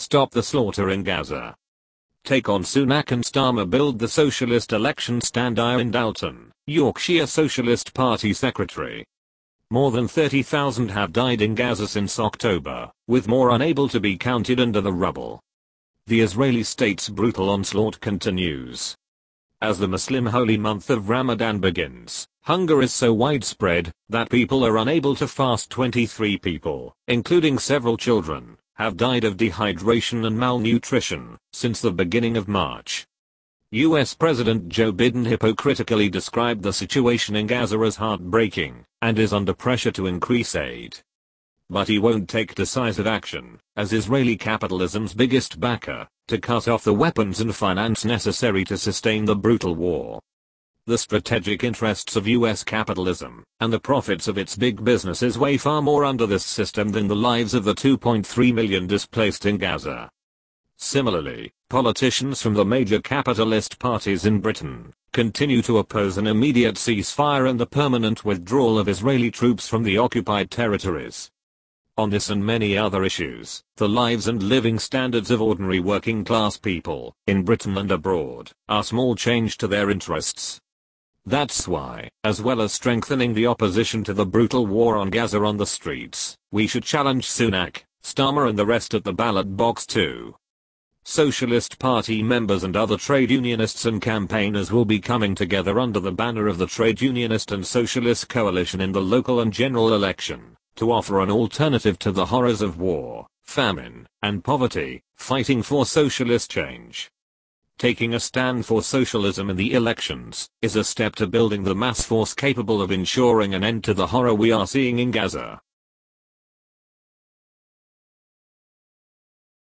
stop the slaughter in Gaza. Take on Sunak and Starmer build the socialist election stand. Ian Dalton, Yorkshire Socialist Party Secretary. More than 30,000 have died in Gaza since October, with more unable to be counted under the rubble. The Israeli state's brutal onslaught continues. As the Muslim holy month of Ramadan begins, hunger is so widespread that people are unable to fast. 23 people, including several children, have died of dehydration and malnutrition since the beginning of March. US President Joe Biden hypocritically described the situation in Gaza as heartbreaking and is under pressure to increase aid. But he won't take decisive action, as Israeli capitalism's biggest backer, to cut off the weapons and finance necessary to sustain the brutal war. The strategic interests of US capitalism and the profits of its big businesses weigh far more under this system than the lives of the 2.3 million displaced in Gaza. Similarly, politicians from the major capitalist parties in Britain continue to oppose an immediate ceasefire and the permanent withdrawal of Israeli troops from the occupied territories. On this and many other issues, the lives and living standards of ordinary working class people, in Britain and abroad, are small change to their interests. That's why, as well as strengthening the opposition to the brutal war on Gaza on the streets, we should challenge Sunak, Starmer and the rest at the ballot box too. Socialist Party members and other trade unionists and campaigners will be coming together under the banner of the Trade Unionist and Socialist Coalition in the local and general election, to offer an alternative to the horrors of war, famine, and poverty, fighting for socialist change. Taking a stand for socialism in the elections is a step to building the mass force capable of ensuring an end to the horror we are seeing in Gaza.